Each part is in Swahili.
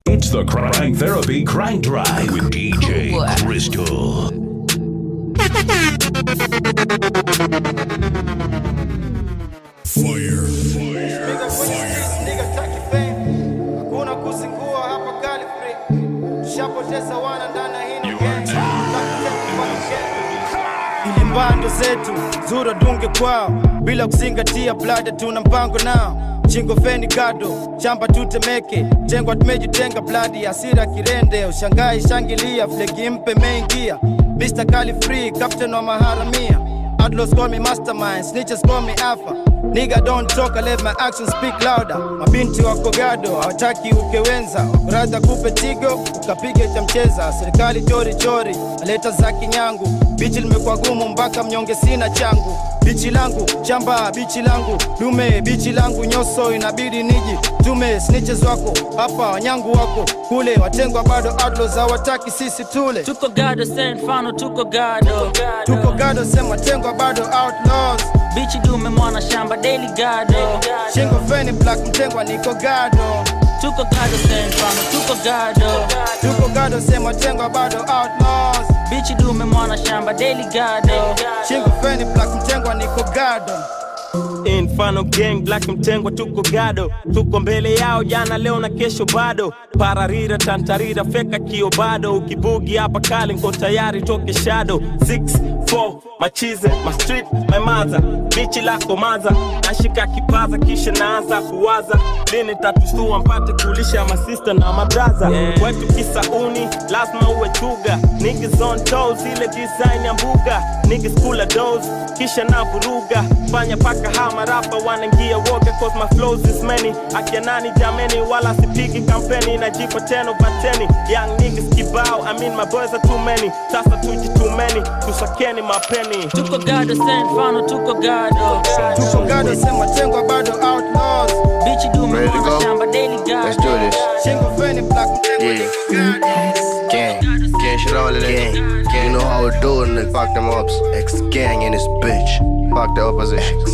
It's the Crank Therapy Crank Drive with DJ Crystal. Fire. Nigga taki fame. Hakuna kuzingua hapa California. Shapoteza wana ndana hino gang. Ili mbando zetu zura dunge kwao. Bila kuzingatia blood tuna mpango nao. Chingo feni gado, chamba tutemeke. Jengwa tumejitenga blood hasira kirende. Ushangai shangilia, flegi mpe meingia. Mr. Cali Free, captain wa maharamia. Outlaws call me mastermind, snitches call me alpha. Nigga don't talk, I let my actions speak louder. Mabinti wako gado, hawataki ukewenza. Brother kupe tigo, ukapige cha mcheza. Serikali chori chori, aleta za kinyangu. Bichi limekuwa gumu mpaka mnyonge sina changu. Bichi langu, chamba, bichi langu. Dume, bichi langu, nyoso inabidi niji. Tume, snitches wako, hapa wanyangu wako. Kule, watengwa bado outlaws, hawataki sisi tule. Tuko gado, send fano, tuko gado. Tuko gado, sema tengwa bado outlaws. Bichi dume mwana shamba, daily gado. Shingo feni black, mtengwa niko gado. Tuko gado, send fano, tuko gado. Tuko gado, sema tengwa bado outlaws. Bichi dume mwana shamba, daily gado. Shingo feni black, mtengwa niko gado. Infano gang black mtengwa tuko gado. Tuko mbele yao jana leo na kesho bado. Pararira tantarira feka kio bado. Ukibugi hapa kali nko tayari toke shadow. 6-4 machize my street my mother. Bichi lako maza. Nashika kipaza kisha naanza kuwaza. Lini tatusua mpate kulisha ma sister na ma brother. Wetu kisauni lazima uwe chuga. Niggas on toes ile design ya mbuga. Niggas kula dose kisha na vuruga. Fanya paka hama rapa wanaingia woga. Cause my flows is many. Akia nani jameni wala sipigi kampeni. Najipa 10 over 10. Young niggas kibao, I mean my boys are too many. Sasa tuji too many, tusakeni mapeni. Tuko gado, send fano, tuko gado. Tuko gado, sema tengwa bado outlaws. Bichi dume mwana shamba, daily gado. Let's do this. Shingo feni black, mtengwa niko gado. Gang shit all of that. You know how we do it, nigga. Fuck them ups. X gang in this bitch. Fuck the oppositions.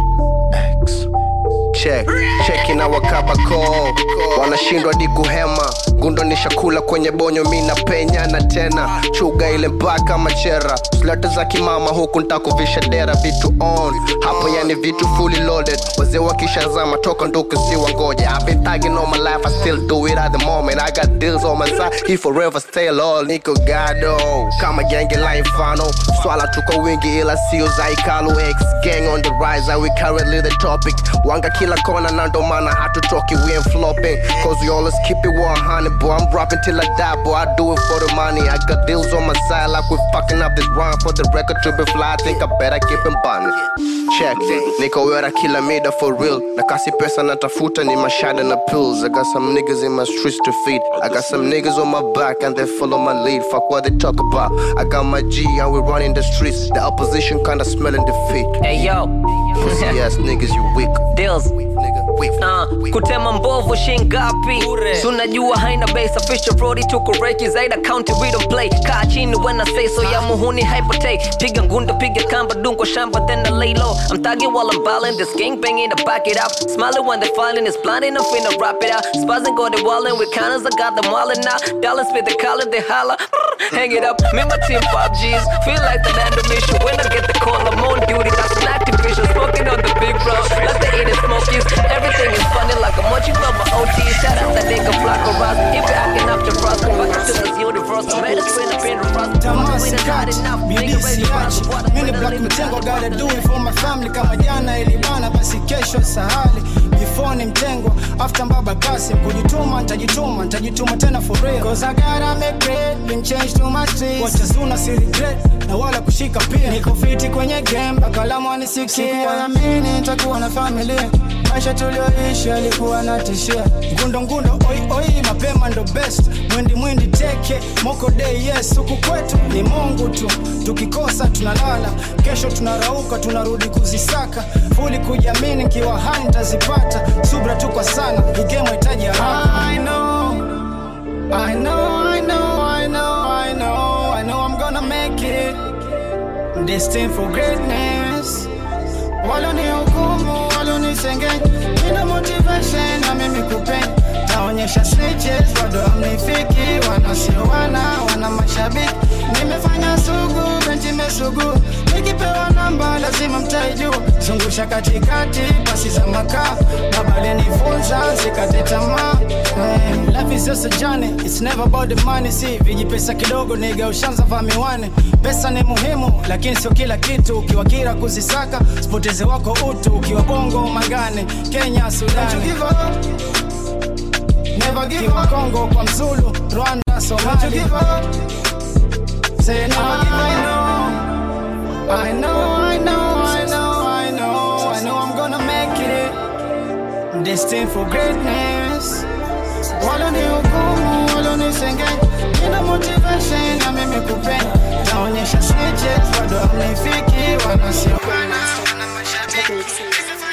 X. Checking our kabako. Wanashindwa di kuhema. Gundo nishakula kwenye bonyo mina penya na tena. Chuga ile mpaka machera. Slata za kimama huku ntakuvisha dera vitu on. Hapo yani vitu fully loaded. Wazee wakishazama toka nduku siwa ngoja. I've been tagging all my life, I still do it at the moment. I got deals on my side, he forever stay loyal. Niko gado, kama genge la infano. Swala tuko wingi ila sio zaikalu. X gang on the rise, and we currently the topic. Wanga kila kona na ndo mana hatutoki, we ain't flopping. Cause we always keep it 100, boy. I'm rapping till I die, boy. I do it for the money. I got deals on my side like we fucking up this rhyme. For the record to be fly, I think I better keep him bunny. Check, niko wera kila mida for real. Na kasi pesa natafuta ni mashada na pills. I got some niggas in my streets to feed. I got some niggas on my back and they follow my lead. Fuck what they talk about. I got my G and we running the streets. The opposition kinda smelling defeat. Hey yo, pussy ass niggas, you weak. Deals. Kutema mbovu shingapi Sunajua haina base official roadie tuko reiki Zaida county we don't play Kaa chini when I say so ya muhuni hypotake Piga ngunda piga kamba dunko shamba then I lay low I'm tagging while I'm ballin' this gang banging to back it up Smiling when they falling it's blind enough finna wrap it out Spazzing got it wallin' with counters I got them wallin' now Dallas with the collar they holla Hang it up, me my team 5Gs Feel like the land of mission when I get the call I'm on duty, that's an active vision Smoking on the big bro, like the eating smokies Everything is funny like a munchie from my OT Shout out that nigga Flacco Ross If you're acting up to Ross Go back to this universe I made a spin up in the Ross Tamasi kat, bidisi yachi Mini black mtengo gotta do it for my family Kama jana ilibana basi kesho sahali Before ni mtengo, after mbaba kasi Kujituma, nitajituma tena for real Cause I gotta make great, been changed to my streets Wachazuna si regret, na wala kushika pia Niko fiti kwenye game, bakalamu wanisikia Sikuwa na mini, nitakuwa na familia Maisha tulioishi alikuwa natishia Ngundo, oi, mapema ndo best Mwindi teke, moko day yes Huku kwetu ni Mungu tu Tukikosa tunalala Kesho tunarauka, tunarudi kuzisaka Fuli kujamini kiwa hai nitazipata Subra tu kwa sana, igemo itaji haraka I know I'm gonna make it Destined for greatness Walo ni hukumu, walo ni senge Nina motivation na mimi kupenda Taonyesha snitches, wado wanasioana wana mashabiki. Nimefanya sugu, benchi mesugu, nikipewa namba lazima mtaijua. Zungusha katikati, pasi za makaa, baba alinifunza sikate tamaa. Life is just a journey, it's never about the money. Si viji pesa kidogo nigga ushanza vaa miwani. Pesa ni muhimu lakini sio kila kitu. Ukiwa kira kuzisaka spoteze wako utu. Ukiwa bongo magane Kenya Sudan. Never give up. Congo kwa Mzulu, Rwanda, Somalia. Don't you give up. Say never give up. I know I'm gonna make it. Destined for greatness. Wala ni hukumu, wala ni senge. Ina motivation na mimi kupenda. Naonyesha snitches, bado hamnifiki. Wanasioana, wana mashabiki.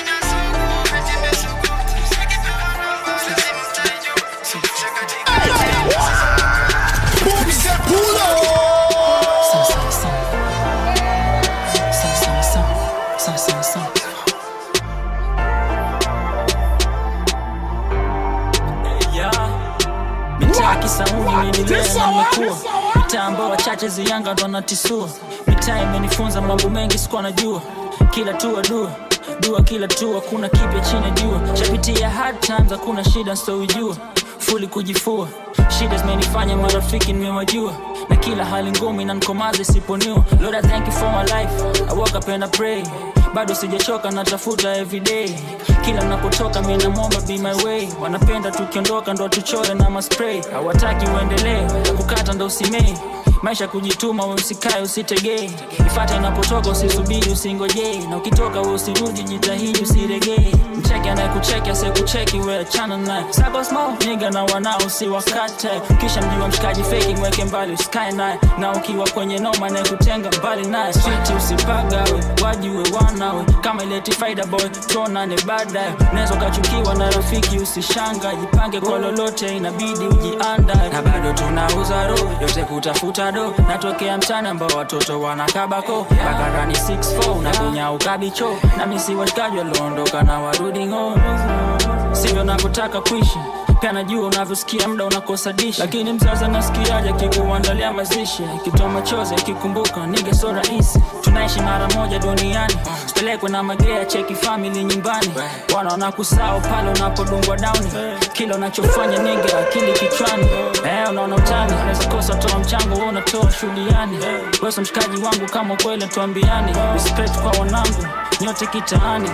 Mitaa ambao wachache ziyanga ndo natisua. Mitaa imenifunza mambo mengi sikuwa najua. Kila tua dua kila tua, kuna kipya chini jua. Shapitia hard times, hakuna shida sitowajua. Fully kujifua, shida zimenifanya marafiki nimewajua. Na kila hali ngumu inanikomaza siponiwa. Lord I thank you for my life, I woke up and I pray. Bado sijachoka natafuta everyday. Kila napotoka mimi namuomba be my way. Wanapenda tukiondoka ndo tuchore na maspray. Hawataki uendelee, kukata ndo usimei. Maisha kujituma wewe usikae usitegee. Ifuate inapotoka usisubiri usingojee. Na ukitoka wewe usirudi jitahidi usiregee. Mcheke anayekucheki asiyekucheki wewe achana naye. Sabo small nigga na wanao usiwakate. Kisha mjua mshikaji fake mweke mbali usikae naye. Na ukiwa kwenye noma na kutenga mbali naye. Street usipagawe wajue wanawe. Kama ileti faida boy tuonane baadaye. Unaweza ukachukiwa na rafiki usishanga. Jipange kwa lolote inabidi ujiandae. Na bado tunauza roho yote kutafuta do. Natokea mtani ambao watoto wanakabako. Bakarani 6'4 na kunya ukabicho. Na misi washikaji waliondoka na warudi home. Sivyo nakutaka kuishi. Pia najua unavyosikia muda unakosa dishi. Lakini mzazi anasikiaje kikuandalia mazishi. Kitoa machozi kikumbuka nige so rahisi. Tunaishi mara moja duniani. Usipelekwe na magea cheki family nyumbani. Wanaona kusahau pale unapodungwa down. Kila unachofanya nige akili kichwani. Unaona utani unaweza kosa toa mchango wewe unatoa shuhudiani. Wewe so mshikaji wangu kama kweli tuambiani. Respect kwa wanangu nyote kitaani.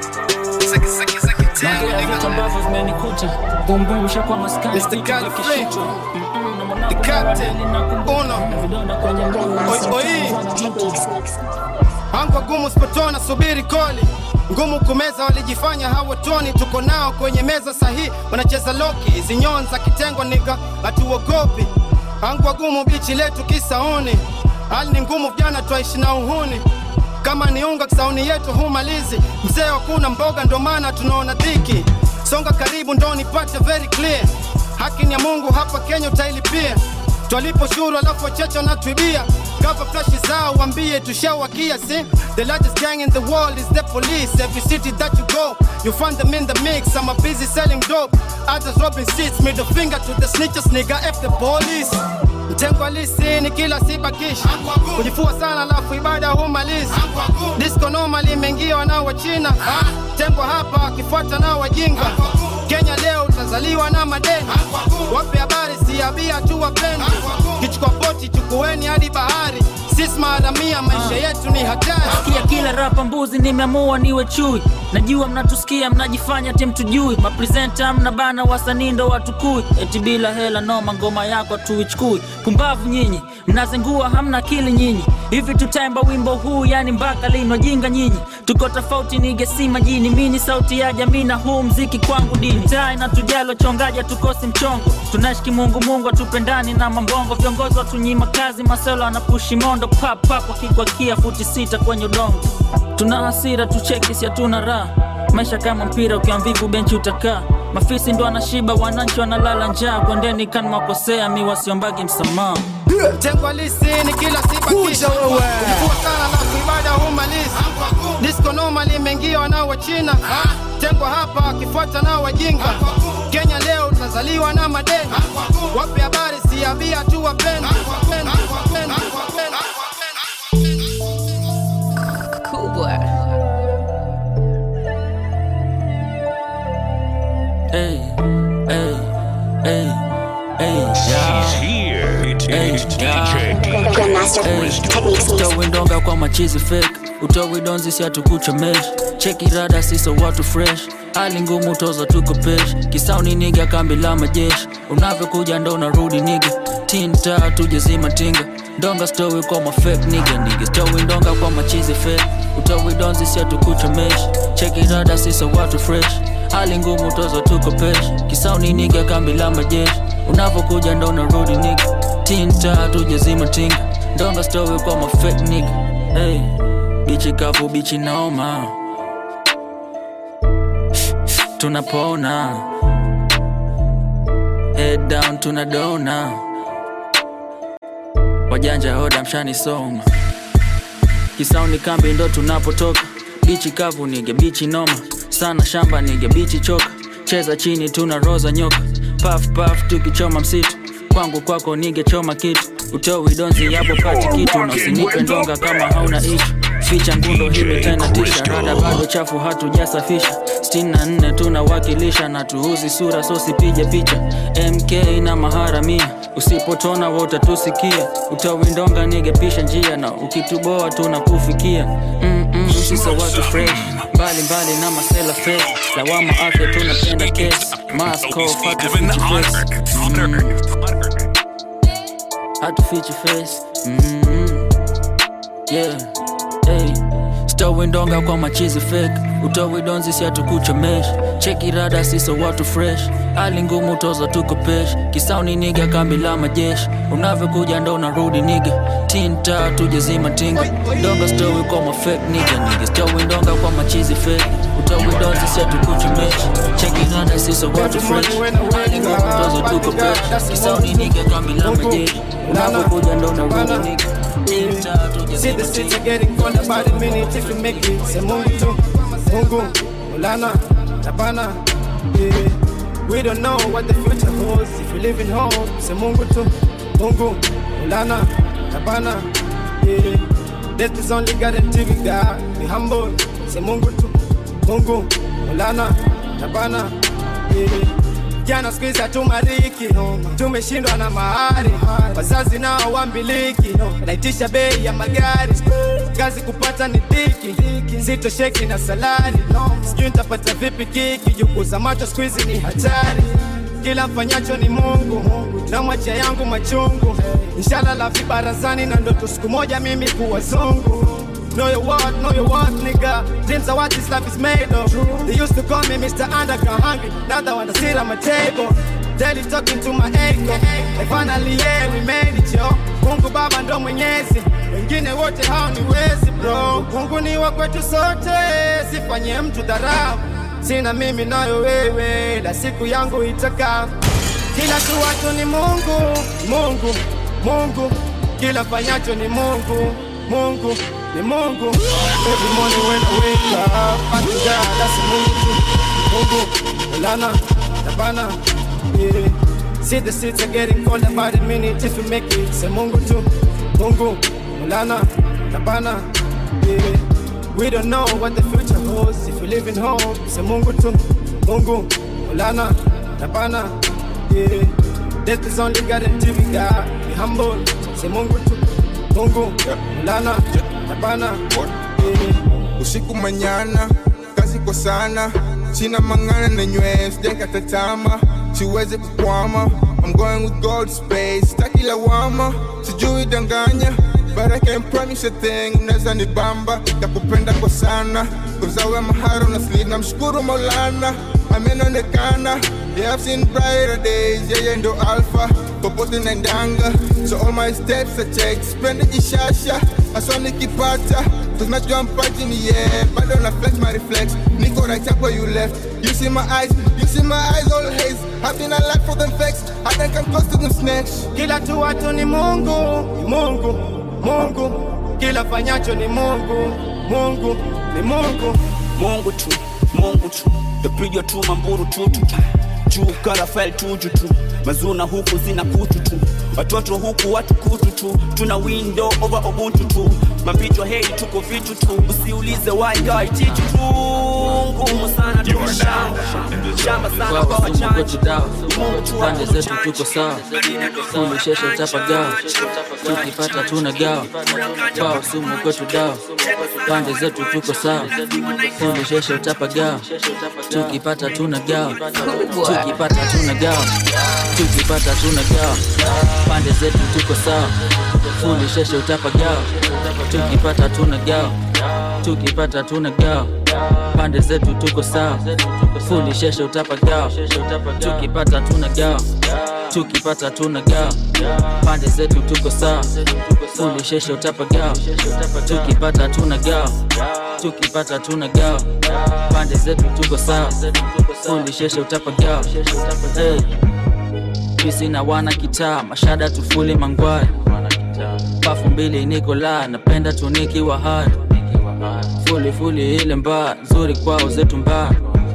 Naongea vitu ambavyo vimenikuta. Boom boom shakwa maskani. Mr. Godfrey, the captain, Uno. Oi. Hangu gumu spotona subiri koli. Ngumu kumeza walijifanya hawatoni. Tuko nao kwenye meza sahi. Wanacheza loki, zinyonza kitengo nigga hatuogopi. Hangu gumu bichi letu kisaoni. Hali ni ngumu vijana tuishi na uhuni. Kama ni unga kisauni yetu humalizi. Mzee wakuna mboga ndo maana tunaona dhiki. Songa karibu ndo nipate very clear. Haki ni ya Mungu hapa Kenya utailipia. Twalipo shuru alafu wachecho na tuibia. Cover flashes zao wambie tushawakia see. The largest gang in the world is the police. Every city that you go, you find them in the mix. Some are busy selling dope, others robbing seats. Middle finger to the snitches nigga F the police. Mtengo halisi ni kila sibakishi. Kujifua sana alafu ibada humalizi. Disco normal imeingia wanao wa China. Tembo hapa kifuata nao wajinga. Kenya leo utazaliwa na madeni. Wape habari siabia tu wapendi. Kichukua boti chukueni hadi bahari. Sisi maadamia maisha yetu ni hatari. Sikia kila rapa mbuzi nimeamua niwe chui. Najua mnatusikia mnajifanya timtujui. Mapresenta mnabana wasanii ndo watukui. Eti bila hela noma ngoma yako tuichukui. Pumbavu nyinyi, mnazengua hamna akili nyinyi. Hivi tutaimba wimbo huu yani mpaka lino jinga nyinyi. Tuko tofauti nige si majini. Mini sauti ya jamii na huu mziki kwangu dini. Taa inatujalo chongaja tukosi mchongo. Tunashiki mungu atupendani na mambongo. Viongozi watunyima kazi maselo anapushi mondo. Pap wakikwakia futi 6 kwenye udongo. Tuna hasira tucheki si hatuna raha. Maisha kama mpira ukiamvivu benchi utakaa. Mafisi ndo anashiba wananchi wanalala njaa. Kwendeni kan makosea mi wasiombagi msamaha. Tengo halisi ni kila sibakishi. Kujifua sana na kuibada humalizi. Disco normal imeingia wanao wa China. Tengo hapa kifuata nao wajinga. Kenya leo utazaliwa na madeni. Wape habari siabia wapenda. Cool boy. Hey, hey, hey, hey, yeah. He's here. It's DJ Grandmaster Techniques Music. Utowindonga kwa machizi fake, utowidonzi si hatukuchomesha. Cheki rada siso watu fresh, hali ngumu toza tuko pesh. Kisauni niga kambi la majeshi, unavyokuja ndo unarudi niga. Tinta tujezima tinga, ndonga stowi kwa mafake niga. Utowindonga kwa machizi fake, utowidonzi si hatukuchomesha. Cheki rada siso watu fresh, hali ngumu toza tuko pesh. Kisauni niga kambi la majeshi, unavyokuja ndo unarudi niga. Tinta tujezima tinga, ndonga stowi kwa mafake niga. Hey, bichi kavu bichi naoma, tunapona. Head down tunadona, wajanja hoda mshani soma. Kisauni kambi ndo tunapotoka, bichi kavu nige bichi noma. Sana shamba nige bichi choka, cheza chini tuna roza nyoka. Puff puff tukichoma msitu, kwangu kwako nige choma kitu. Utowi donzi yabo pati kitu, na usinipe ndonga kama hauna ishu. Ficha ngundo hili tena tisha, rada bado chafu hatujasafisha. 64 tunawakilisha na tuuzi sura so sipige picha. MK na maharamia, usipotona wote tusikia. Utowindonga nigepisha njia, na ukituboa tunakufikia. Sisa watu fresh, mbali mbali na masela face. Lawama afya tunapenda case, mask off hatufichi face. Hatufichi face, yeah, hey. Utowindonga kwa machizi fake, utowidonzi si hatukuchomesha. Cheki rada siso watu fresh, hali ngumu toza tuko pesh. Kisauni niga kambi la majeshi, unavyokuja ndo unarudi niga. Tinta tujezima tinga, ndonga stowi kwa mafake niga. Utowindonga kwa machizi fake, utowidonzi si hatukuchomesha. Cheki rada siso watu fresh, hali ngumu toza tuko pesh. Kisauni niga kambi la majeshi, unavyokuja ndo unarudi niga. See the streets are getting colder by the minute if you make it. Say Mungu tu, Mungu, Ulana, Tabana, yeah. We don't know what the future holds. If you live in hope, say Mungu tu, Mungu, Ulana, Tabana, yeah. Death is only guaranteed with God. Be humble, say Mungu tu, Mungu, Ulana, Tabana, yeah. Jana squeeze hatumariki, tumeshindwa na mahari. Wazazi nao wambiliki, naitisha bei ya magari. Kazi kupata ni dhiki, sitosheki na salari. Sijui nitapata vipi kiki, jukuza macho squeeze ni hatari. Kila mfanyacho ni Mungu, na mwachia yangu machungu. Inshallah la vibarazani na ndoto siku moja mimi kuwa zungu. Know your worth, nigga. Dreams are what this life is made of. They used to call me Mr. Underground Hungry. Now they wanna sit on my table. Daily talking to my echo. And finally, yeah, we made it, yo. Mungu Baba ndo mwenyezi, wengine wote hao ni wezi, bro. Mungu ni wa kwetu sote, sifanye mtu dharau. Sina mimi nayo wewe, la siku yangu itaka. Kila tu watu ni Mungu, Mungu, Mungu. Kila fanyacho ni Mungu, Mungu. Ni Mungu. Every morning when I wake up, thank God, that's Mungu. Mungu, Ulana, Tabana, yeah. See the streets are getting colder by the minute if you make it. Say Mungu tu, Mungu, Ulana, Tabana, yeah. We don't know what the future holds. If you live in hope, say Mungu tu, Mungu, Ulana, Tabana, yeah. Death is only guaranteed with God. Be humble, say Mungu tu, Mungu, Ulana, Tabana, yeah. Usiku manyana, kazi kwa sana. Sina mangana na nywee, sijakata tamaa. Siwezi kukwama, I'm going with God space. Sitaki lawama, sijui danganya. But I can promise a thing, unaweza nibamba. Takupenda kwa sana, cause I wear my heart on a sleeve. Namshukuru Maulana, amenonekana. Yeah, I've seen brighter days, yeah, ndo alpha. Popote naendanga, so all my steps I take. Spend jishasha, aswa nikipata. Cause najua mpaji ni yeah, bado na flex my reflex. Niko right up where you left. You see my eyes all haze. I've been alive for them facts, I can come close to them snakes. Kila tu watu ni Mungu, Mungu, Mungu. Kila fanyacho ni Mungu, Mungu, ni Mungu. Mungu tu, Mungu tu. Dapiga tu mamburu tu tu. Juu Rafael tuju tu. Mazuna huku zina kutu tu. watoto huku watu kutu tu, tuna window over Ubuntu tu, mapichwa hei tuko vitu tu, usiulize why guy titu tu, ngumu sana shamba sana kwa wachanja, pande zetu tuko sawa, fulishesha utapagawa, tukipata tunagawa, kwa sumu kwetu dawa, pande zetu tuko sawa, fulishesha utapagawa, tukipata tunagawa, tukipata tunagawa, tukipata tunagawa, pande zetu tuko sawa, fulishesha utapagawa, tukipata tunagawa, tukipata tunagawa, pande zetu tuko sawa, fulishesha utapagawa, tukipata tunagawa, tukipata tunagawa, pande zetu tuko sawa, fulishesha utapagawa, tukipata tunagawa, tukipata tunagawa, pande zetu tuko sawa, fulishesha utapagawa. Hey, pisi na wana kitaa, mashada tufuli mangwari, pafu mbili Nikola, napenda tuniki wa hard, fuli ile mbaa, nzuri kwao zetu mbaa,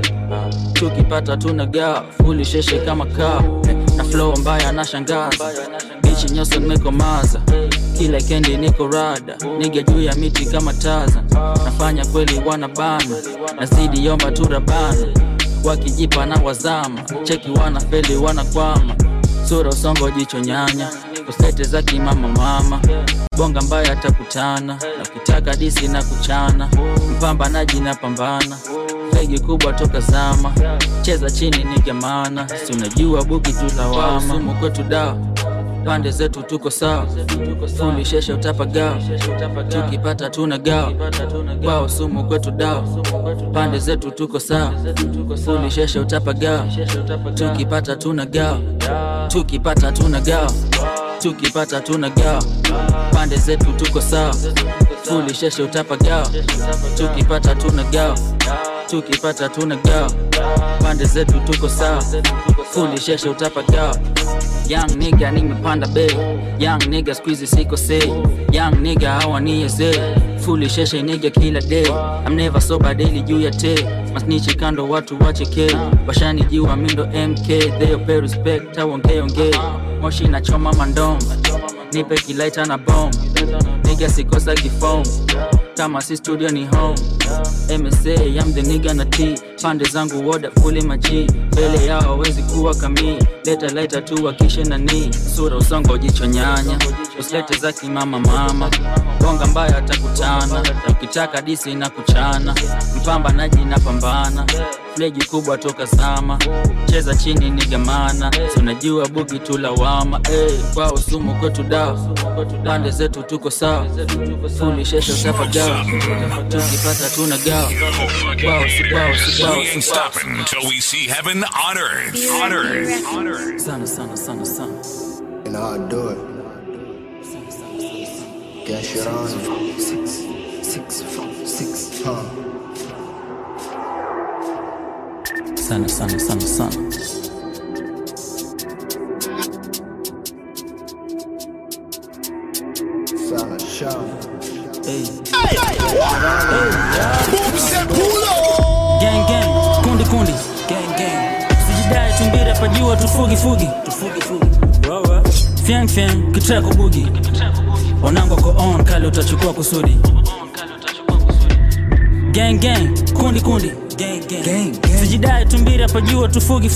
tukipata tunagawa, fulishesha kama kaa, na flow mbaya na shangaza, bichi nyoso nimekomaza, kila kendi niko rada, nige juu ya miti kama taza, nafanya kweli wanabana, nazidi yomba turabana, wakijipa na wazama, cheki wana feli wanakwama, sura usongo jicho nyanya, usete za kimama mama, bonga mbaya atakutana, na ukitaka disi na kuchana, mpambanaji na pambana, fegi kubwa toka zama, cheza chini nigemana, si unajua buki tutawama, sumu kwetu dawa, pande zetu tuko sawa, fulishesha utapagawa, tukipata tunagawa, kwa sumu kwetu dawa, pande zetu tuko sawa, fulishesha utapagawa, tukipata tunagawa, tukipata tunagawa, tukipata tunagawa, pande zetu tuko sawa, fulishesha utapagawa, tukipata tunagawa, tukipata tunagawa, pande zetu tuko sawa, fulishesha utapagawa. Young nigga nimepanda bay, young nigga squeeze siko say, young nigga hawanieze, fulishesha nigga kila day, I'm never sober daily juu ya te, masnichi kando watu wacheke, bashani jiwa mindo MK, they pay respect, taongee, moshi na choma mandom, nipe kilaita na bomb, nigga sikosa kifom, kama si studio ni home, MSA I'm the nigga na T, pande zangu woda fully maji, mbele yao hawezi kuwa kami, leta tu wakishe na ni, sura usongo jicho nyanya, usilete za kimama mama, bonga mbaya atakutana, ukitaka disi na kuchana, mpamba naji na pambana, flegi kubwa toka zama, cheza chini nigamana, tunajua bugi tulawama, kwa usumu kwetu dawa, pande zetu tuko sawa, fulishesha utapagawa, tukipata tunagawa, We ain't stopping until we see heaven on earth. On earth. Sana. You know how to do it. Get shit on. 6 4 6 Huh. Sana. Sana show. Hey. Gang, kundi. Gang. Sijidai tumbira pajua tufugi. Fiang, kitako bugi. Wanangu ko on, kale utachukua kusudi. Gang, kundi. Gang. Sijidai tumbira pajua tufugi.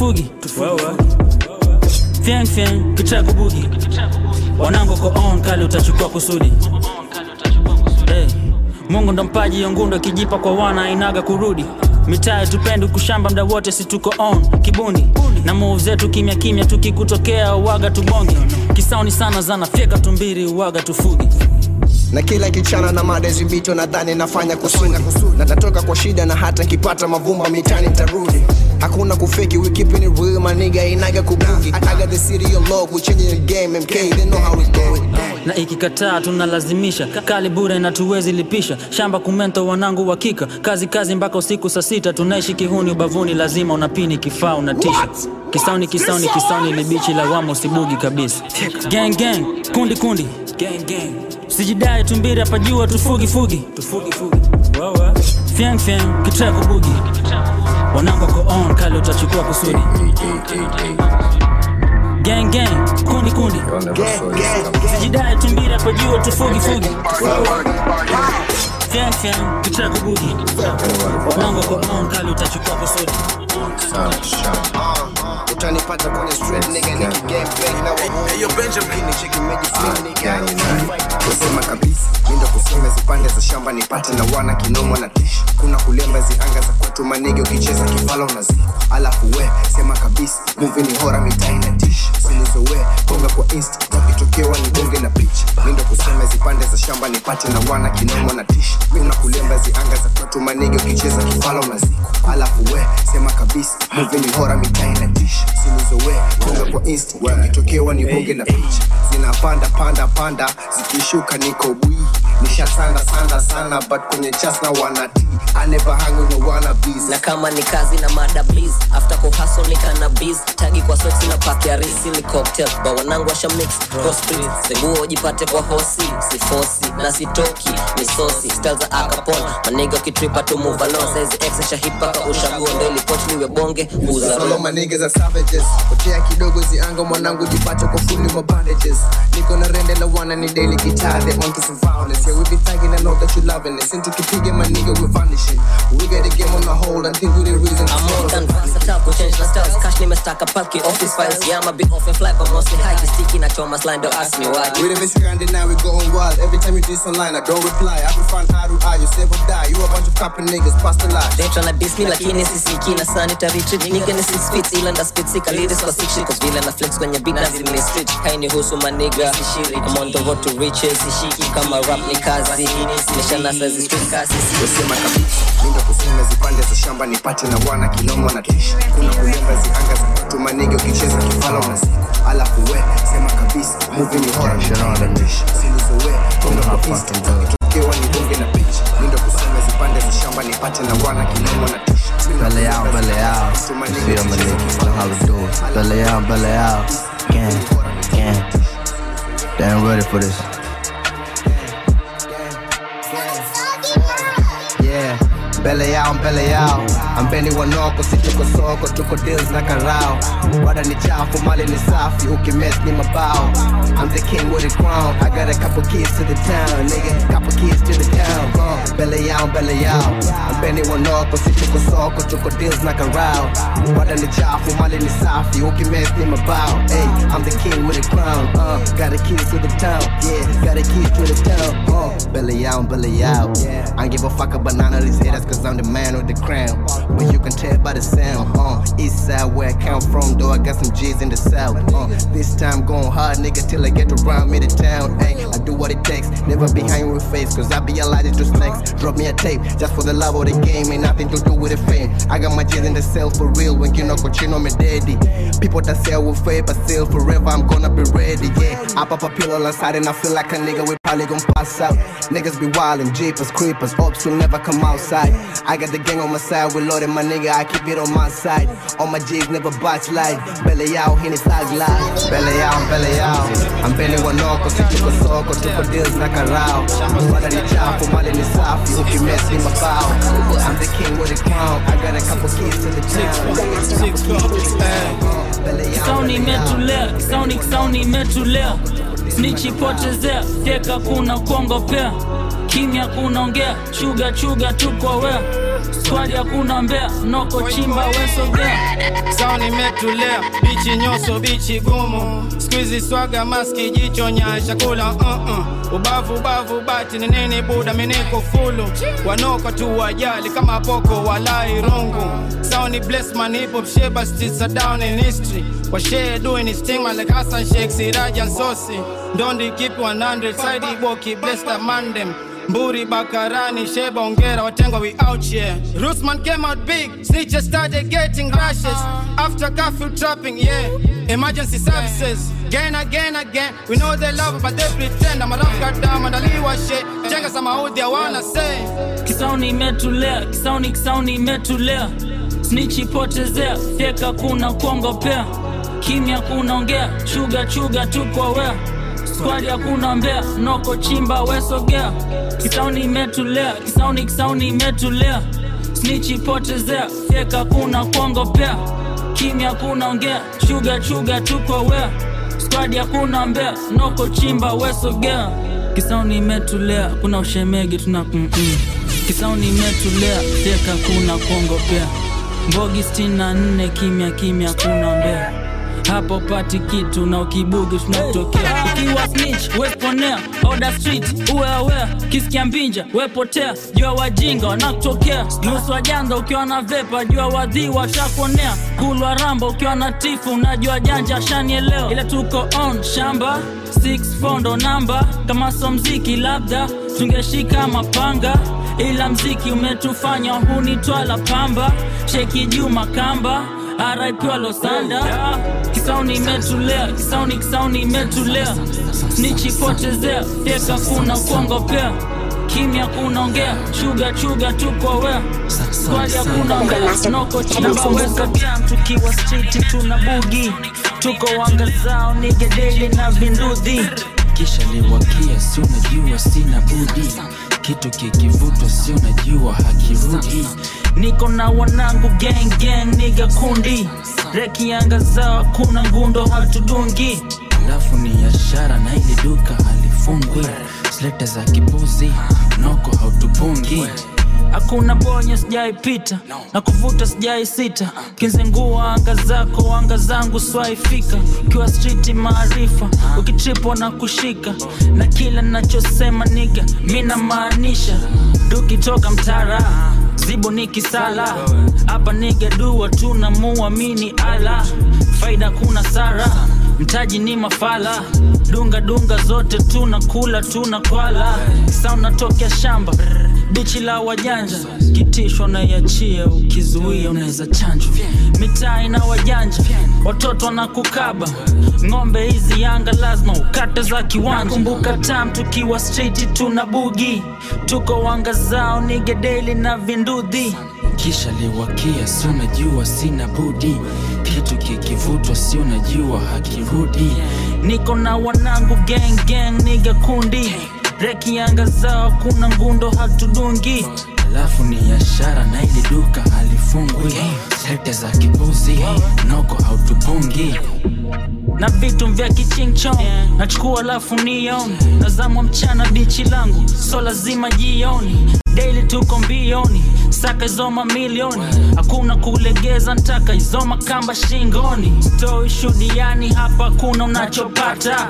Fiang, kitako bugi. Wanangu ko on, kale utachukua kusudi. Hey. Mungu ndo mpaji yongundo kijipa kwa wana inaga kurudi. Mitaa tupende kushamba mda wote si tuko on kibundi. Na move zetu kimya tukikutokea uwaga tubongi. Kisauni sana zana fyeka tumbiri uwaga tufugi. Na kila kichana na madezi bito nadhani nafanya kusudi. Na natoka kwa shida na hata nkipata mavumba mitani nitarudi. Hakuna kufeki, we keeping it real, my nigga, inaga kubugi. I got the city on log, we changing the game, MK, they know how we do it. Na ikikataa tunalazimisha, kali bure na tuwezi lipisha. Shamba kumento wanangu wakika, kazi mpaka usiku saa 6. Tunaishi kihuni ubavuni, lazima unapini kifaa unatisha. Kisauni libichi la wamo usibugi kabisa. Gang, kundi. Gang. Sijidai tumbira pajua tufugi. Fiang, kitako bugi. Wanangu ko on, kale utachukua kusudi. Gang gang, kundi Sijidai tumbira kwa jua tufugi Fiang, kitako budi Nango kwa kali utachukua kwa sodi Utanipata kwenye street nigga niki gang bang na Yo Benjamin ni cheki meji flame nigga kusema kabisa Mindo kusema zipande za shamba nipate na wana kinomo na tish Kuna kulemba zianga za kwetu manige ukicheza kifala unaziko Alafu we, sema kabisa, movie ni hora mitai na tish Sinizo we, bonga kwa insta, wakitokewa ni bonge na pitch Mindo kusema zipande za shamba nipate na wana kinomo na tish Kuna kulemba zianga za kwetu manige ukicheza kifala unaziko Alafu we, sema kabisa, movie ni hora mitai na tish Sinizo we, bonga kwa insta, wakitokewa ni bonge na pitch Zinapanda, panda, zikishuka niko bui Nishatanda sana, but kwenye chas na wanati I never hang with no wannabes Na kama ni kazi na mada please After kuhustle ni cannabis Tagi kwa sweat na pack ya risi ni cocktail Ba wanangu washa mix, cross street Seguo jipate kwa hosi, si fosi Na si toki, ni sosi Style za akapon, maniga kitripa to move along Saizi X shahid paka ushaguo Ndeli poch niwe bonge, uza Solo maniga za savages Potea kidogo zianga mwanangu jipate kwa fully my bandages Niko na rende la wana ni daily guitar They on to some violence Yeah we be tagging I know that you loving it Since tukipige my nigga we vanishing We got the game on the hold and think we the reason I'm more than versatile, could change my styles Cash ni mestaka palki, office files Yeah I'm a bit off and fly but mostly high Sticky na choma slime, don't ask me why We the best grinding now we going wild Every time you do this online I don't reply I be fine eye to eye, you save or die You a bunch of copper niggas, pass the lie They tryna diss me lakini sisiki na sanitary treat Nigga ni 6 feet, ila nda spit sika Ladies kwa 6 shit, cause vile na flex kwenye beat na zime street Haini husu maniga, I'm on the road to riches Sishiki kama rap ni kazi Nisha nasa zi street kasi Kusema kabisa, mindo kusema zipande za shamba nipate na wana kinomo na tish Kuna kulemba zianga za kwetu manige ukicheza kifala unaziko Alafu we, sema kabisa, movie ni hora mishana na tish Sinizo we, konga kwa insta, tukitokewa ni bonge na pitch Mindo kusema zipande za shamba nipate na wana kinomo na tish Belly out, feel my niggas, know how we do it Belly out, gang Damn ready for this Yeah, belly out Ambeni wanoko, si tuko soko, tuko deals na karao Wada ni chafu, mali ni safi, ukimess ni mabao I'm the king with the crown, I got a couple keys to the town Nigga, couple keys to the town Belly out Ambeni wanoko, si tuko soko, tuko deals na karao Wada ni chafu, mali ni safi, ukimess ni mabao Hey, I'm the king with the crown, got the keys to the town Yeah, got the keys to the town Belly out I don't give a fuck about none of these haters cause I'm the man with the crown But you can tell by the sound East side where I come from though I got some G's in the south This time going hard nigga till I get around me the town Ay, I do what it takes, never behind your face Cause I be allergic to snakes Drop me a tape, just for the love of the game Ain't nothing to do with the fame I got my G's in the cell for real When you know cochino me daddy People that say I will fade but still forever I'm gonna be ready, yeah I pop a pill on the side and I feel like a nigga we probably gon' pass out Niggas be wildin', jeepers, creepers, ops will never come outside I got the gang on my side, we loaded my nigga, I keep it on my side All my G's never backslide, belly out, hini tag live Belly out, I'm belly wanoko, si tuko soko, tuko deals na karao Wada ni chafu, mali ni safi, ukimess ni mabao I'm the king with the crown, I got a couple keys to the town Kisauni imetulea Snitchi potezea, teka kuna kuongopea Kimya kunaongea, chuga tuko wea Squad ya kuna mbea, noko chimba wesogea Sound imetulea, bichi nyoso, bichi gumu Squeezy swaga, maski, jicho, nyasha kula Ubavu, bati, ni nini buda, miniko fulu Wanoko tu wajali, kama poko, walai rungu Sound bless man, hip hop, sheba, stitsa down in history What share doing his thing, man, like Hassan Sheikh, Siraj and Sosi Dondi keep 100, side Iboki, bless the man them Mburi, Bakarani, Sheba, Ongera, Watengwa, we out here Rusman came out big, snitches started getting rashes After curfew trapping, yeah Emergency services, again We know they love but they pretend I'm a rough goddamn and aliwa shit Jenga sama hood I wanna say Kisauni imetulea Snitchi potezea, teka kuna kuongopea Kimya kunaongea, chuga tuko wea Squad ya kuna mbea, noko chimba wesogea Kisauni imetulea Snitchi potezea, teka kuna kuongopea kimya hakuna ongea, sugar tuko wea, squad hakuna mbea, noko chimba wesogea. Kisauni imetulea, kuna ushemegi tuna Kisauni imetulea, teka kuna kuongopea. Mbogi 64 kimya kuna mbea. Hapo pati kitu na ukibugi tunatokea. Ukiwa snitch, weponea, order street, uwe aware. Kisikia mbinja, wepotea, jua wajinga, wanakutokea. Nusu wajanga ukiwa na vepa, jua wadhi watakuonea. Kulwa ramba ukiwa na tifu, unajua janja shanielewa. Ile tuko on, shamba 6 fondo namba. Kama so mziki labda, tungeshika mapanga. Ila mziki umetufanya hunitwala pamba. Sheki juma kamba, R.I.P. Losanda. Kisauni imetulea, kisauni imetulea. Nichi potezea, teka kuna kuongopea. Kimya kuna ongea, sugar tuko wea. Squad ya kuna ongea, noko chimba wesa gea. Tukiwa street tuna bugi, tuko wanga zao nige daily na vinduthi. Kisha liwakia si unajua sina budi, kitu kikivuto si unajua hakirudi. Niko na wanangu gang nigga kundi, reki yanga zao kuna ngundo hatudungi. Alafu ni ashara na ili duka halifungwi, sleta za kipuzi noko hautupungi. Hakuna bonya sijaipita, na kuvuta sijaisita. Kinzengua anga zako, anga zangu swaifika. Kiwa street maarifa, ukitripo na kushika. Na kila nachosema nigga, mina maanisha. Duki toka mtara, zibo nikisala. Hapa nigga dua tunamuamini ala. Faida kuna sara, mtaji ni mafala. Dunga zote tunakula tunakwala. Sauna tokea shamba, bichi la wajanja. Kitishwa na yachie, ukizuia unaweza chanjo. Mitaa ina wajanja, watoto wanakukaba. Ngombe hizi yanga lazima ukate za kiwanja. Kumbuka time tukiwa street tuna bugi, tuko wanga zao nige daily na vinduthi. Kisha liwakia si unajua sina budi, kitu kikivutwa si unajua hakirudi. Niko na wanangu gang nigga kundi, reki yanga zao kuna ngundo hatudungi. Alafu ni ashara na ili duka halifungwi, slete za kipuzi noko hautupungi. Na vitu vya kichingchong, nachukua alafu nion. Nazamwa mchana bichi langu, so lazima jioni. Daily tuko mbioni, saka izoma milioni. Hakuna kulegeza ntaka izoma kamba shingoni. Stoi shudiani hapa kuna unachopata.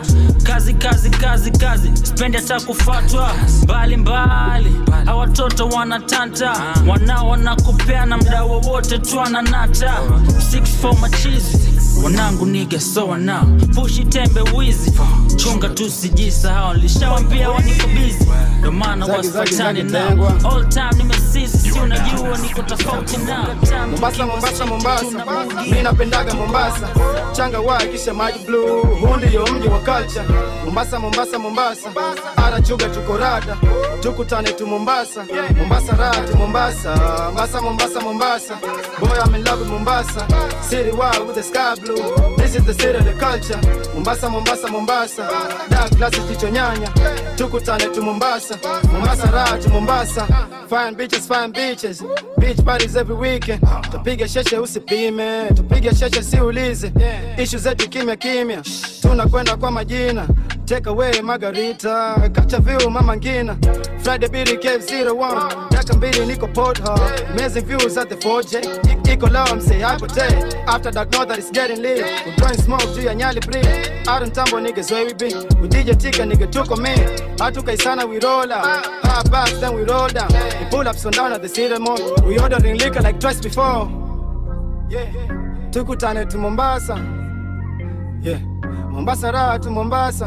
Kazi, spendi hata kufatwa. Mbali, hawatoto wanatanta. Wanao wanakupea na mda wowote tuana nata. 6 for machizi, wanangu nigga so wanao. Pushi tembe wizi, chunga tusijisahau. Lishawambia waniko busy, ndo maana wasifatani nao. All time nimesisi, si unajua niko tofauti nao. Mombasa, mimi napendaga Mombasa. Changa wa kisha maji blue, huu ndio mji wa culture. Mombasa, ara chuga tuko rada. Tukutane tu Mombasa, Mombasa rada Mombasa. Mombasa, boy I'm in love with Mombasa. City wild with the sky blue, this is the city of the culture. Mombasa, dark glasses tichonyanya. Tukutane tu Mombasa, Mombasa rada Mombasa. Fine beaches, beach parties every weekend. Tupiga sheshe usipime, tupiga sheshe si ulize. Issues zetu kimya, tunakwenda kwa majina. Take away Margarita, kacha view mama ngina. Friday Beauty Cave 01, daka mbili niko Port Hall. Amazing views at the 4J, iko low mse hypote. After dark know that it's getting lit. We blowing smoke juu ya Nyali Bridge. Out in Tambo niggas where we be. We DJ Tika nigga tuko me. Hatuka isana we roll out. Hard backs then we roll down. We pull up down at the city mall. We ordering liquor like twice before. Yeah, tukutane tu Mombasa. Yeah, Mombasa raha tu Mombasa.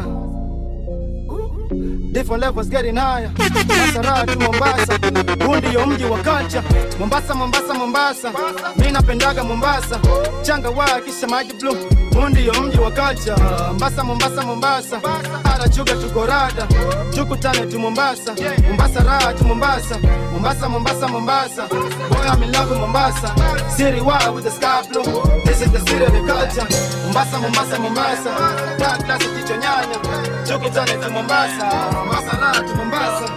Different levels getting higher. Mombasa raha tu Mombasa. Huu ndio mji wa culture. Mombasa, mimi napendaga Mombasa. Changa wa kisha maji blue, huu ndio mji wa culture. Mombasa, ara chuga tuko rada. Tukutane tu Mombasa, Mombasa raha tu Mombasa. Mombasa, boy I'm in love with Mombasa. City wild with the sky blue, this is the city of the culture. Mombasa, dark glasses tichonyanya. Tukutane tu Mombasa, Mombasa raha tu Mombasa.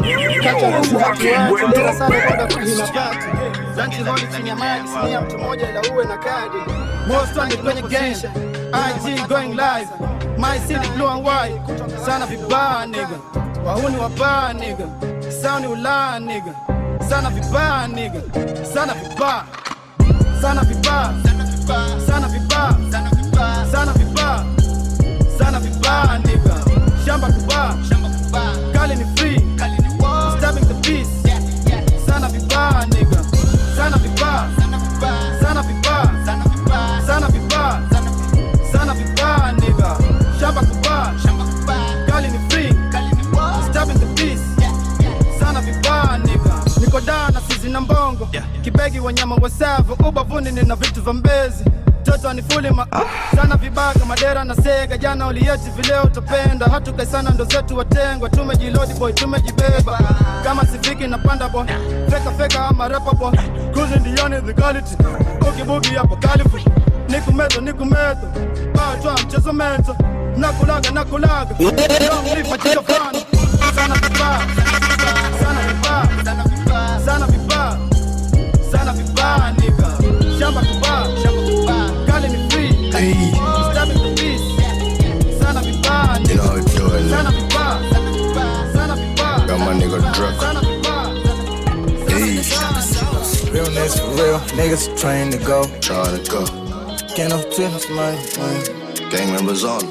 Zanchi holi chini ya maji, sinia mtu moja ila uwe na kadi. most wanted kwenye game. IG going live, my city blue and white. Sana vibaya nigga, wahuni wabaya nigga, sound ulaya nigga. Sana vibaya nigga, sana vibaya, sana vibaya, sana vibaya, sana vibaya, sana vibaya nigga. Shamba kubaya, kali ni free, stabbing the peace. Sana vibaya nigga, sana vibaya, sana vibaya, sana vibaya, sana vibaya nigga. Shamba kubaya, kali ni free, stabbing the peace. Sana vibaya nigga. Niko down na sizi na mbongo, kibegi wanyama wasavu, ubavuni nina vitu vya mbezi. Toto ni fully sana vibaka madera na sega. Jana ulieti vileo utapenda, hatukai sana ndo zetu watengwa. Tumejilodi boy, tumejibeba kama sifiki na panda boy. Feka ama rapper boy, cruising the only the quality. Boogie hapo California, nikumeto Baatwa mchezo mento, nakulaga long live matika fana. Sana vibaya, sana vibaya, sana vibaya, sana vibaya nigga. Shamba kubaya, kali ni free, stabbing the peace. Sana vibaya nigga, you know how we do it, sana vibaya, sana vibaya. Got my nigga drunk. Real niggas for real, niggas trying to go. Can't no twist, man. Gang members on.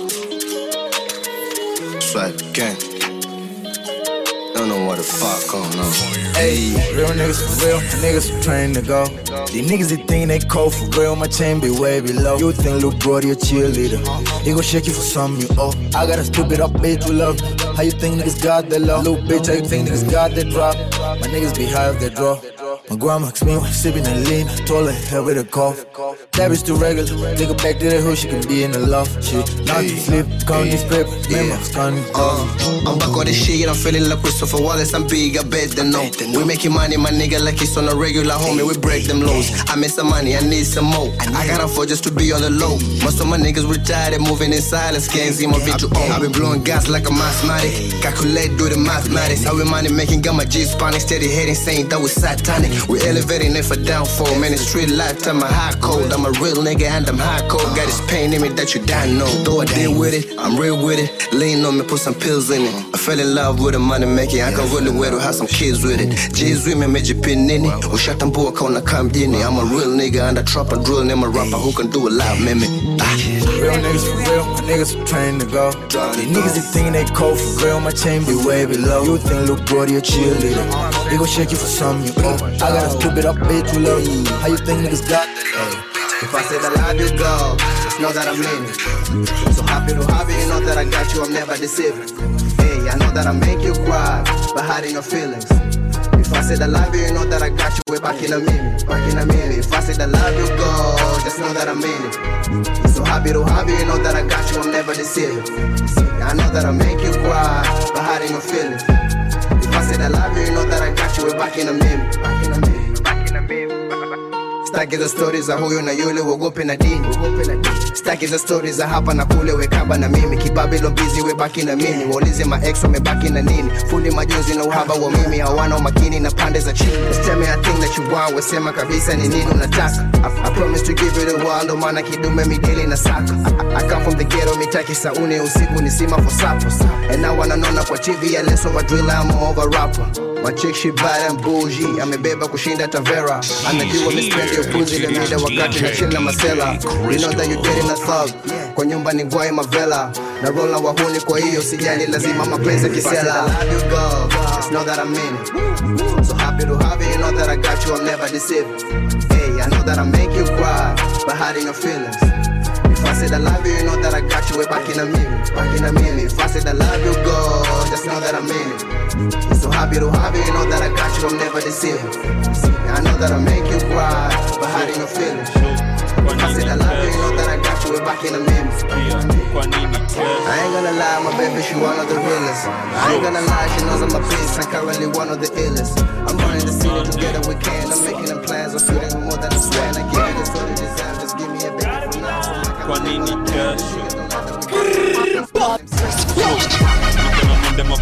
Swipe gang. Don't know what the fuck going on. Hey, real niggas for real, niggas trying to go. These niggas, they think they cold for real, my chain be way below. You think Lil' Brody a cheerleader, he gon' shake you for something you owe. I got a stupid up bitch who love me. How you think niggas got that low? Little bitch, how you think niggas got that drop? My niggas be high if they draw. My grandma asked me when sipping and lean, told her hell with a cough. That bitch too regular, take her back to the hood, she can be in the loft. Shit, not to sleep, count these papers, memos, counting I'm back on this shit, I'm feeling like Christopher Wallace, I'm big, I bet they know. We making money, my nigga, like it's on a regular, homie, we break them lows. I miss some money, I need some more. I can't afford just to be on the low. Most of my niggas retired, they moving in silence, can't see my V2O. I've been blowing gas like a mathematic, calculate, do the mathematics. How we money making, got my G's spawning, steady heading, saying that we satanic. We elevating it for downfall, man, it's street lifetime, I'm high cold. I'm a real nigga and I'm high cold. Got this pain in me that you don't know. Though I deal with it, I'm real with it. Lean on me, put some pills in it. I fell in love with the money making, I can really wear to have some kids with it. G's with me, made you pin in it. Ushatambo kona kamdini. I'm a real nigga and I trap and drill. Name a rapper who can do a live mimic. Real niggas for real, niggas trained to go. These niggas, they think they cold for real, my chain be way below. You think Lil' Brody a cheerleader, he gon' shake you for something you owe. I got a stupid up bitch who love you. How you think niggas got that? If I said I love you, girl, just know that I mean it. So happy to have you, you know that I got you, I'm never deceiving. Hey, I know that I make you cry, but hiding your feelings. If I said I love you, you know that I got you way back in a minute, If I said I love you, girl, just know that I mean it. So happy to have you, you know that I got you, I'm never deceiving. I know that I make you cry, but hiding your feelings. If I said I love you, you know that I got you way back in a minute, Staki za stories za huyo na yule wogope na dini. Staki za stories za hapa na kule wekaba na mimi. Kibabilo busy webaki na mimi. Waulize ma ex wamebaki na nini. Fundi majonzi na uhaba wa mimi. Hawana umakini na pande za chini. Just tell me a thing that you want. Wesema kabisa ni nini unataka. I promise to give you the world. Maana kidume mideli na saka. I come from the ghetto mitaki sauni usiku ni sima for supper. And now wananona kwa TV ya less of a driller, I'm more of a rapper. My chick she bad and bougie. Amebeba kushinda Tavera. Anajua mispendi upuzi ile mida wakati na chill na masela. You know that you getting a thug. Kwa nyumba ni guai mavela. Na roll na wahuni kwa hiyo sijali lazima mapenzi kisela. I love you girl, just know that I mean it. So happy to have you, you know that I got you, I'm never deceiving. Hey, I know that I make you cry, but hiding your feelings. If I said I love you, you know that I got you way back in a minute, If I said I love you, girl, just know that I mean it. So happy to have you, you know that I got you, I'm never deceiving. I know that I make you cry, but hiding your feelings. If I said I love you, you know that I got you way back in a minute. I ain't gonna lie, my baby, she one of the realest. I ain't gonna lie, she knows I'm a beast, I'm currently one of the illest. I'm running the city together, we can. I'm making them plans, I'm feeling more than a sweat. I give you this sort of design, just give me a baby for now. Kwa nini kesho?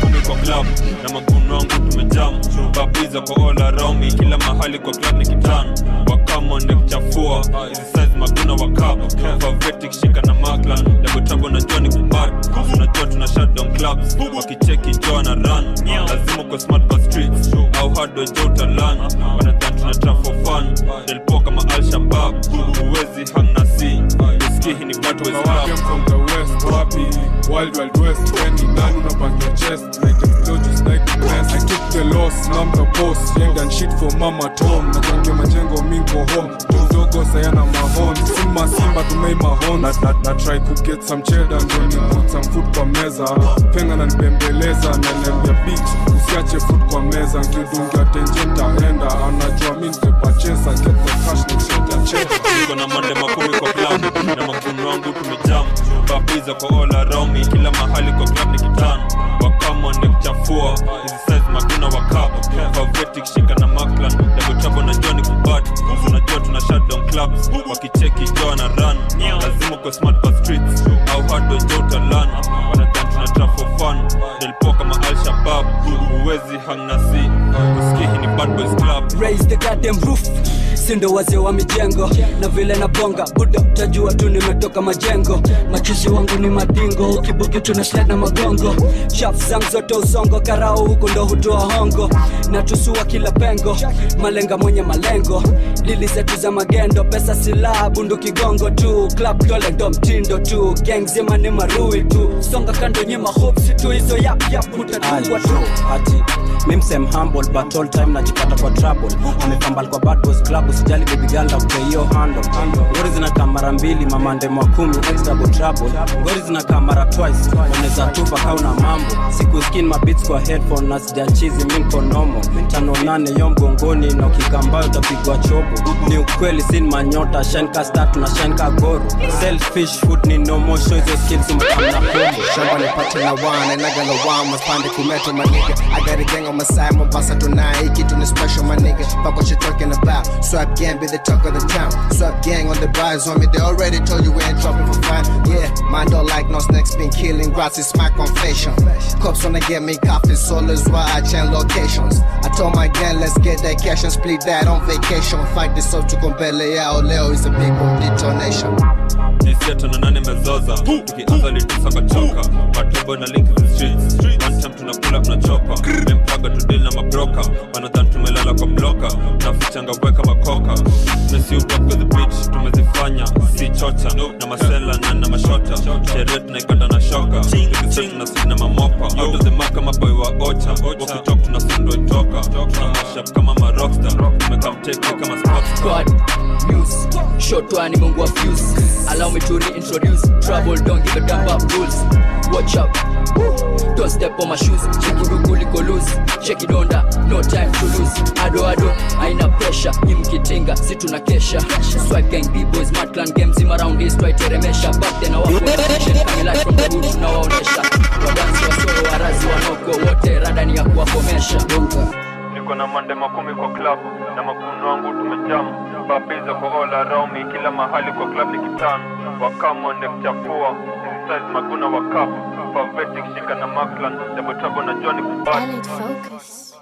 club na maguno wangu tumejam babiza kwa all around me kila mahali kwa club ni kitano wakamo nde kuchafua hizi size maguna wakaba favetic shika na maklan lebo trouble na Johnny kubad unajua tuna shut down clubs wakicheki Joe na run lazima kwa smart kwa streets au hard way Joe talan wanadhani tuna trap for fun del poka ma Al-Shabaab uwezi hang na si usikihi ni battle is rap from the west wapi wild west when in none unapanga your chest like explosions like the best I took the loss now I'm the boss young and shit for mama Tom na tange majengo mingo home tudogo sayana mahon simba tumei mahon na try to get some cheddar and then put some food kwa meza penga na nipembeleza na nembia beach usiache food kwa meza nkidungia tenjenta enda anajua mimi nitapacheza get the cash ni cheddar niko na mande makumi kwa club na maguno wangu tumejam babiza kwa all around me kila mahali kwa club ni kitano wakamo nde kuchafua hizi size maguna wakaba favetic shika na maklan lebo trouble na Johnny kubad unajua tuna shut down clubs wakicheki Joe na run lazima kwa smart kwa streets au hard way Joe talan wanadhani tuna trap for fun del poka ma Al-Shabaab uwezi hang na si usikihi ni bad boys club raise the goddamn roof sindo wazee wa mijengo na vile na bonga buda utajua tu nimetoka majengo machizi wangu ni madingo ukibuki tuna slide na magongo shafu zangu zote usongo karao huku ndo hutoa hongo na tusua kila pengo malenga mwenye malengo dili zetu za magendo pesa silaha bundu kigongo tu club dole ndo mtindo tu gang zima ni marui tu songa kando nyima hopsi tu hizo yap utatungwa tu ati mimsem humble but all time najipata kwa trouble amepambal kwa bad boys club usijali baby girl na play your handle ngori zinakaa mara mbili mamande mwa 10 extra trouble ngori zinakaa mara twice unaweza tupa kauna mambo siku skin my beats kwa headphone na sijachizi mimi kwa normal 5-8 yo mgongoni na ukikambayo utapigwa chobo ni ukweli sin manyota shine ka start na shine ka goro selfish food ni no more show your skills umekamna kombo shamba ni pate na wana and I got no one maspande kumeto my nigga I got a gang on my side Mombasa tonight kitu ni special my nigga fuck what you talking about swap gang be the talk of the town swap gang on the rise on me they already told you we ain't dropping for fun yeah mine don't like no snakes been killing grass is my confession cops wanna get me coffee so that's why I change locations I told my gang let's get that cash and split that on vacation fight this up to compele yao leo is a big detonation this year tunanane mezoza tukianza litisa kwa choka matobo na link the streets one time tunakula tunachopa mempaga to deal na mabroka wanadhani tumelala kwa bloka nafichanga weka makoka mesi ublock with the bitch tumezifanya si chocha na masela na mashota sherehe tunaikata na shoka tukisema tunasidi na mamopa out of the mark kama boy wa ocha wakitalk tunasindwa itoka tunamashap kama marockstar tumekamteke kama sports squad news short one mungu wa fuse allow me to reintroduce trouble don't give a damn about rules watch out don't step on my shoes check it kuliko loose check it onda no time to lose ado aina pressure imkitinga si tunakesha swipe gang b-boys mad clan games in around this try teremesha back then our position coming live from the hood tunawaonesha wadansi wasoro warazi wanoko wote radani ya kuwakomesha niko na mande makumi kwa club na maguno wangu tumejam babiza kwa all around me kila mahali kwa club ni kitano wakamo nde kuchafua hizi size maguna wakapu favetic shika na maklan lebo trouble na Johnny kubad